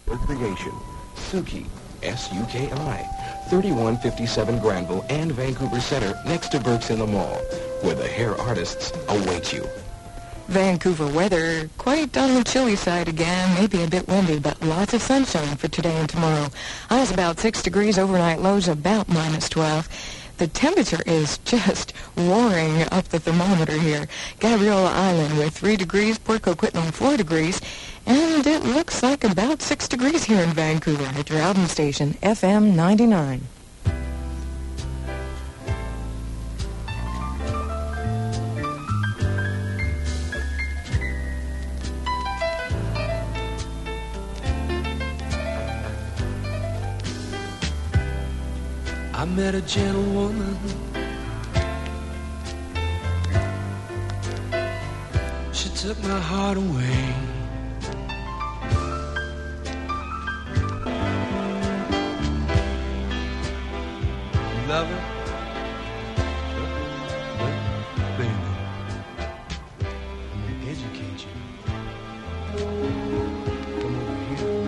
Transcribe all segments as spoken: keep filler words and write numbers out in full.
Creation. Suki, S U K I. thirty-one fifty-seven Granville and Vancouver Center next to Burke's in the Mall, where the hair artists await you. Vancouver weather, quite on the chilly side again, maybe a bit windy, but lots of sunshine for today and tomorrow. Highs about six degrees, overnight lows about minus twelve. The temperature is just roaring up the thermometer here. Gabriola Island with three degrees, Port Coquitlam four degrees, and it looks like about six degrees here in Vancouver at your album station, F M ninety-nine. I met a gentlewoman. She took my heart away. Love her, baby, educate you. Come over here.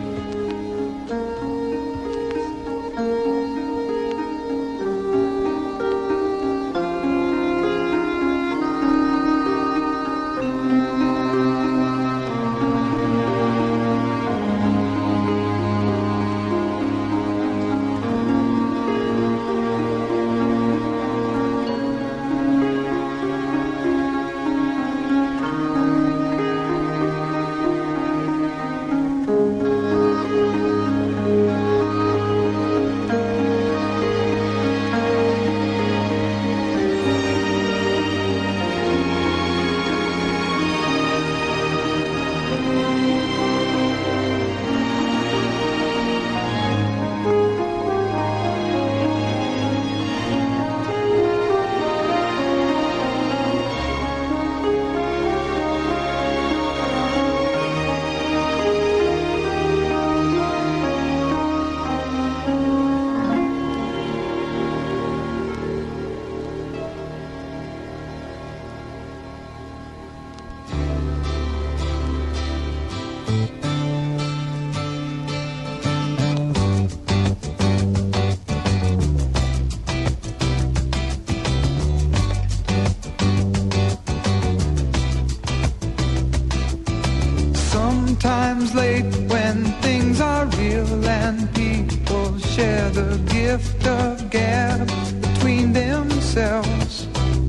Sometimes late when things are real and people share the gift of gab between themselves.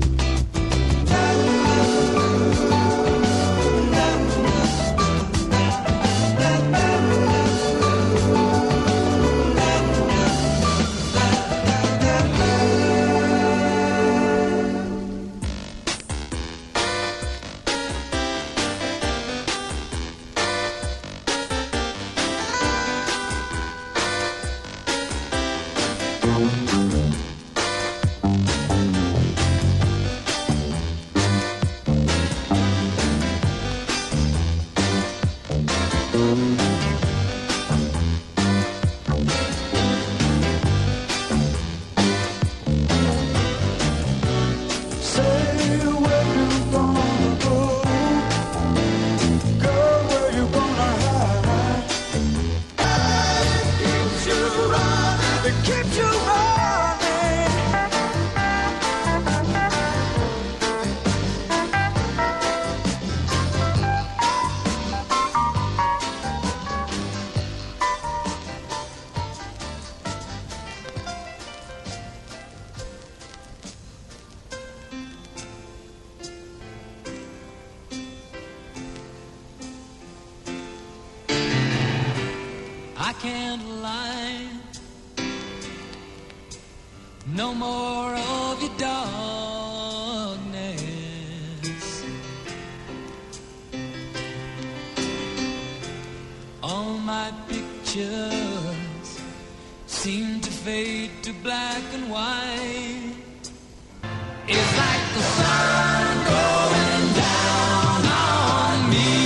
I can't lie. No more of your darkness. All my pictures seem to fade to black and white. It's like the sun going down on me.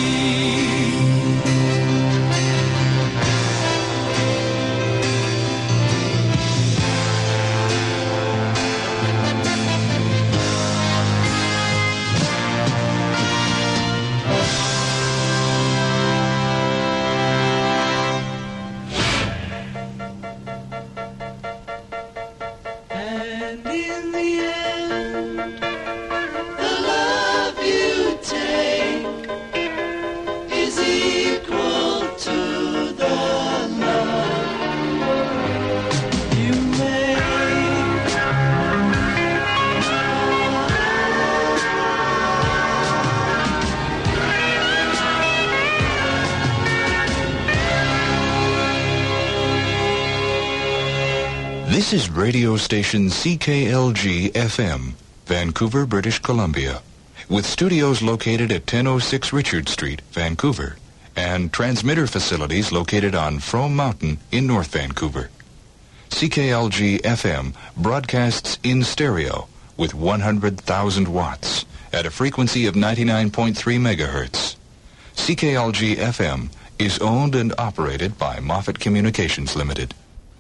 This is radio station C K L G F M, Vancouver, British Columbia, with studios located at ten oh six Richard Street, Vancouver, and transmitter facilities located on Frome Mountain in North Vancouver. C K L G F M broadcasts in stereo with one hundred thousand watts at a frequency of ninety-nine point three megahertz. C K L G F M is owned and operated by Moffett Communications Limited.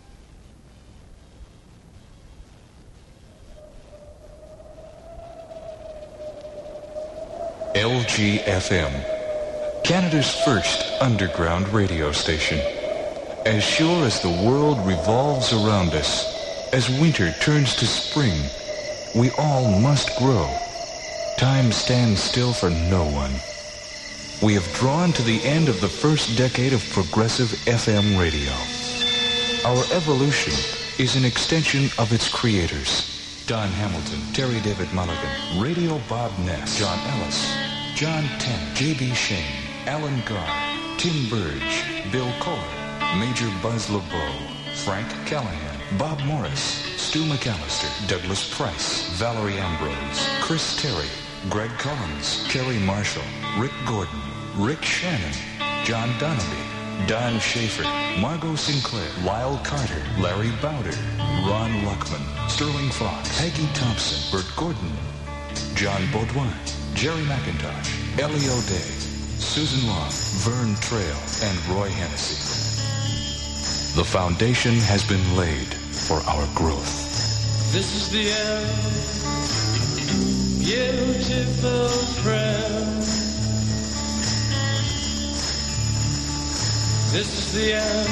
L G F M, Canada's first underground radio station. As sure as the world revolves around us, as winter turns to spring, we all must grow. Time stands still for no one. We have drawn to the end of the first decade of progressive F M radio. Our evolution is an extension of its creators. Don Hamilton, Terry David Mulligan, Radio Bob Ness, John Ellis, John Tennant, J B Shane, Alan Garr, Tim Burge, Bill Kohler, Major Buzz LeBeau, Frank Callahan, Bob Morris, Stu McAllister, Douglas Price, Valerie Ambrose, Chris Terry, Greg Collins, Kerry Marshall, Rick Gordon, Rick Shannon, John Donaby, Don Schaefer, Margot Sinclair, Lyle Carter, Larry Bowder, Ron Luckman, Sterling Fox, Peggy Thompson, Bert Gordon, John Baudouin, Jerry McIntosh, Ellie O'Day, Susan Long, Vern Trail, and Roy Hennessy. The foundation has been laid for our growth. This is the end, beautiful friend. This is the end,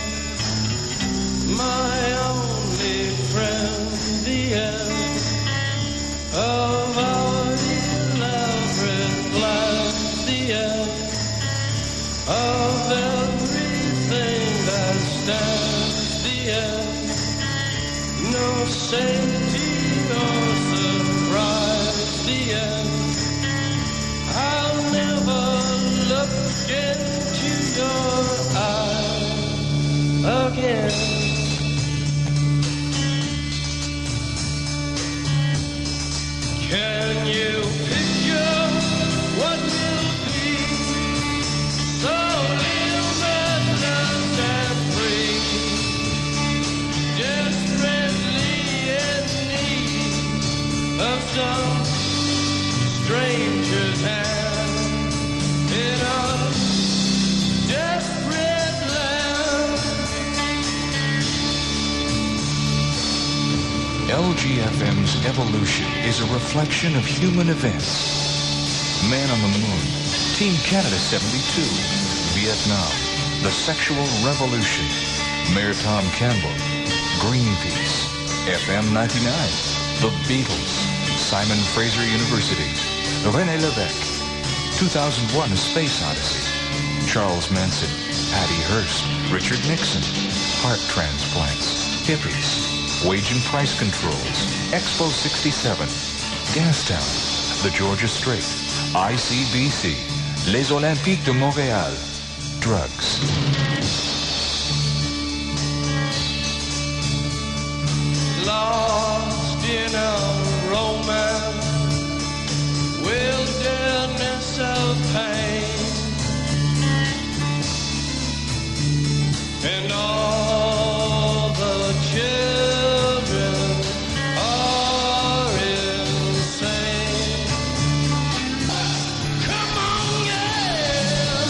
my only friend, the end of our elaborate life, the end of everything that stands, the end, no safety or surprise, the end, I'll never look into your eyes again. Can you picture what will be? So limitless and free, desperately in need of some stranger's hand in a desperate land. L G F M's evolution is a reflection of human events. Man on the Moon, Team Canada seventy-two, Vietnam, the Sexual Revolution, Mayor Tom Campbell, Greenpeace, F M ninety-nine, The Beatles, Simon Fraser University, René Lévesque, two thousand one A Space Odyssey, Charles Manson, Patty Hearst, Richard Nixon, heart transplants, hippies, wage and price controls, Expo sixty-seven, Gastown, the Georgia Strait, I C B C, Les Olympiques de Montréal, drugs. Lost in a romance, wilderness of pain, and all the children are insane. Come on, yeah!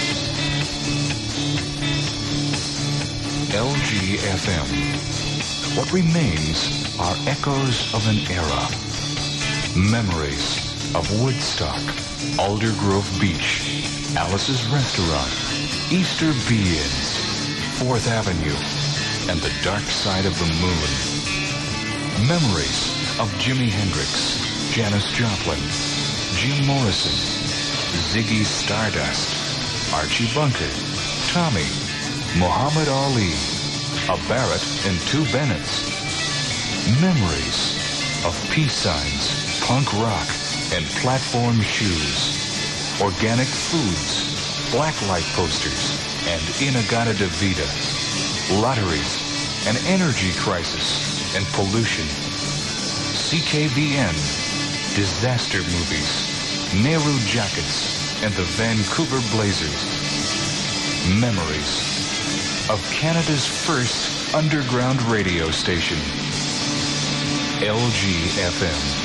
L G F M. What remains are echoes of an era. Memories of Woodstock, Aldergrove Beach, Alice's Restaurant, Easter Be-Ins, Fourth Avenue, and the dark side of the moon. Memories of Jimi Hendrix, Janis Joplin, Jim Morrison, Ziggy Stardust, Archie Bunker, Tommy, Muhammad Ali, a Barrett and two Bennetts. Memories of peace signs, punk rock, and platform shoes. Organic foods, blacklight posters, and Inagata de Vida. Lotteries, an energy crisis, and pollution. C K V N, disaster movies, Nehru Jackets, and the Vancouver Blazers. Memories of Canada's first underground radio station, L G F M.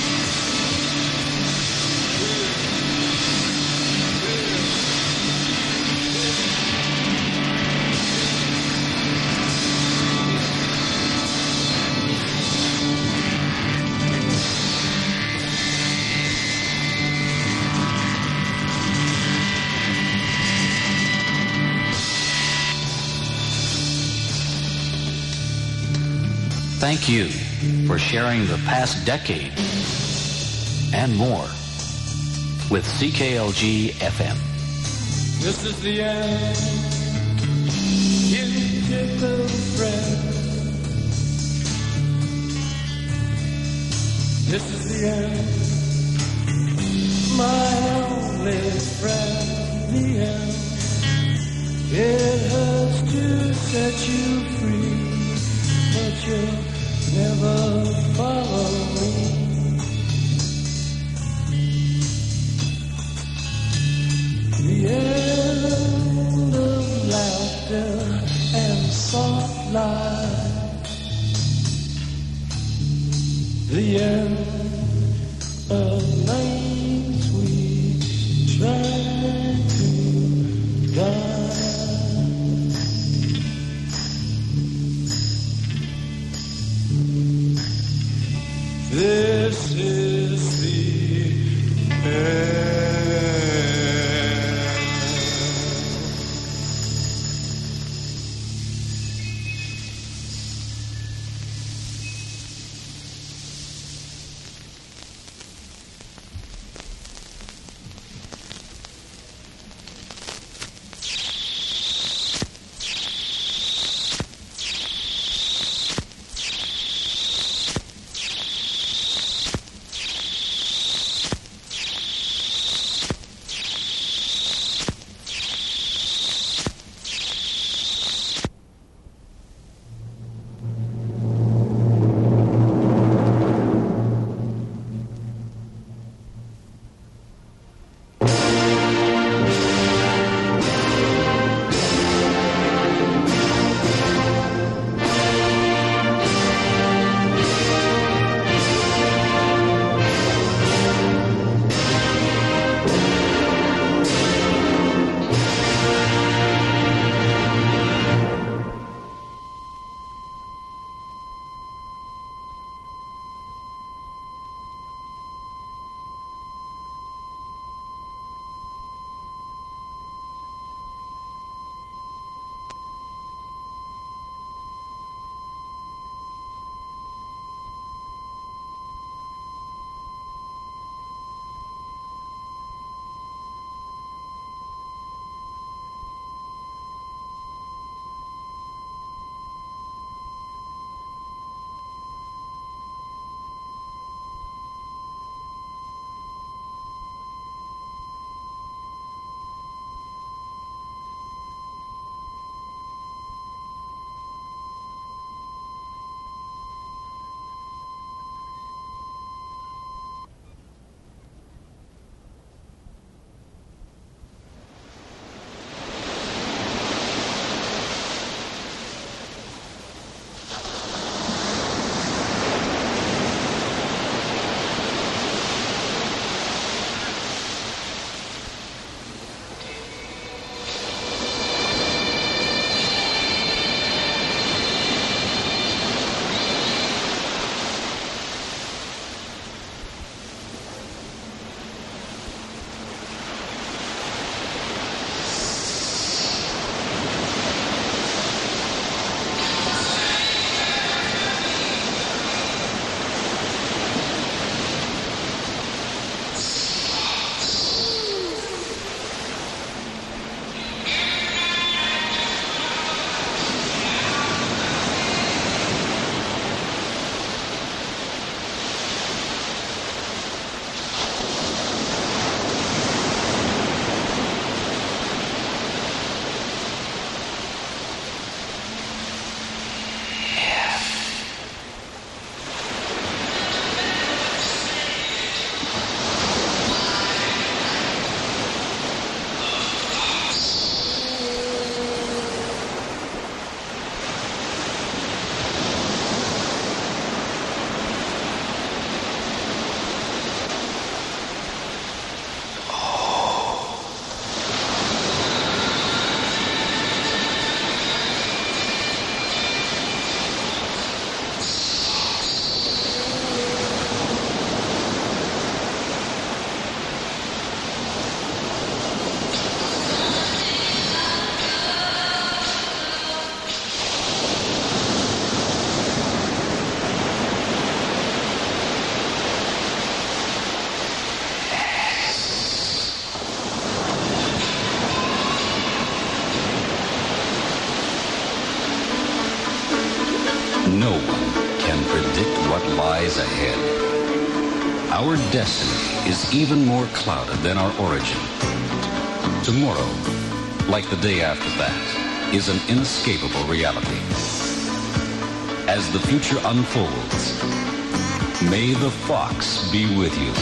Thank you for sharing the past decade and more with C K L G F M. This is the end, beautiful friend. This is the end, my only friend. The end, it hurts to set you free, but you'll never follow me. The end of laughter and soft light. The end of nights we tried to die. This is the end. no one can predict what lies ahead. Our destiny is even more clouded than our origin. Tomorrow, like the day after that, is an inescapable reality. As the future unfolds, may the fox be with you.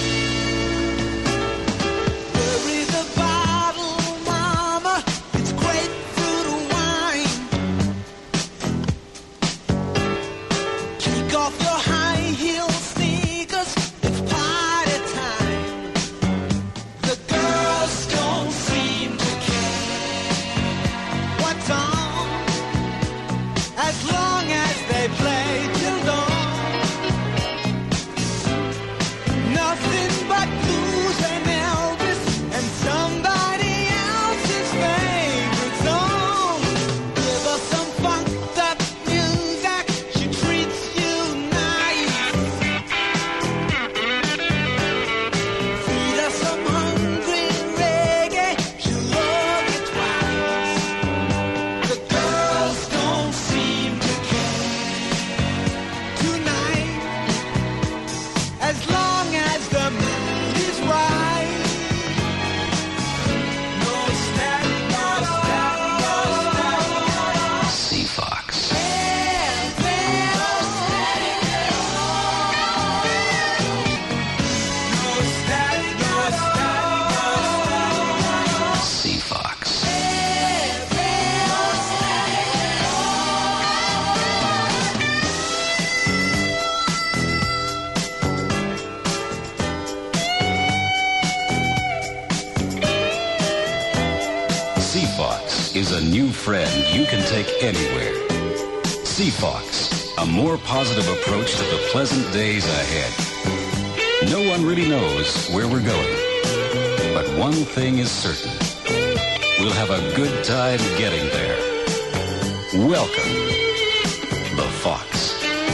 Is a new friend you can take anywhere. Seafox, a more positive approach to the pleasant days ahead. No one really knows where we're going, but one thing is certain. We'll have a good time getting there. Welcome, the Fox.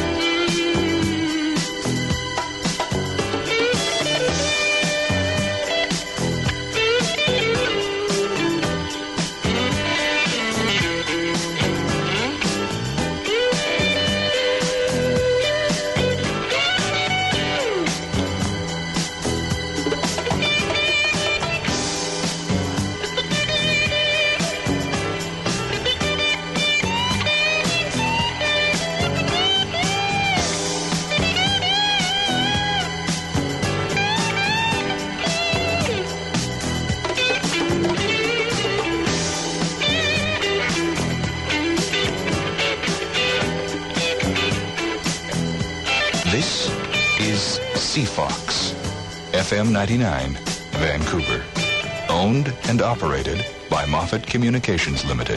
Seafox, F M ninety-nine, Vancouver. Owned and operated by Moffat Communications Limited.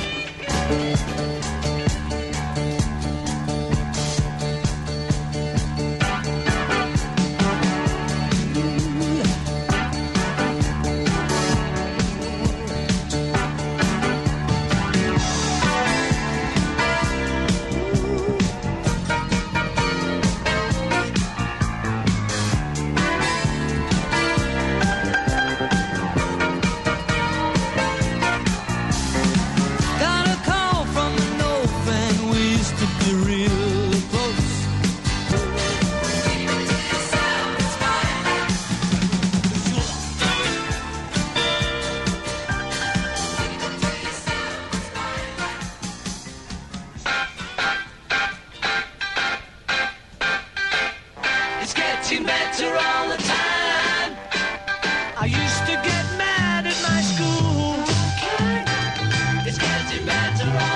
It's getting better all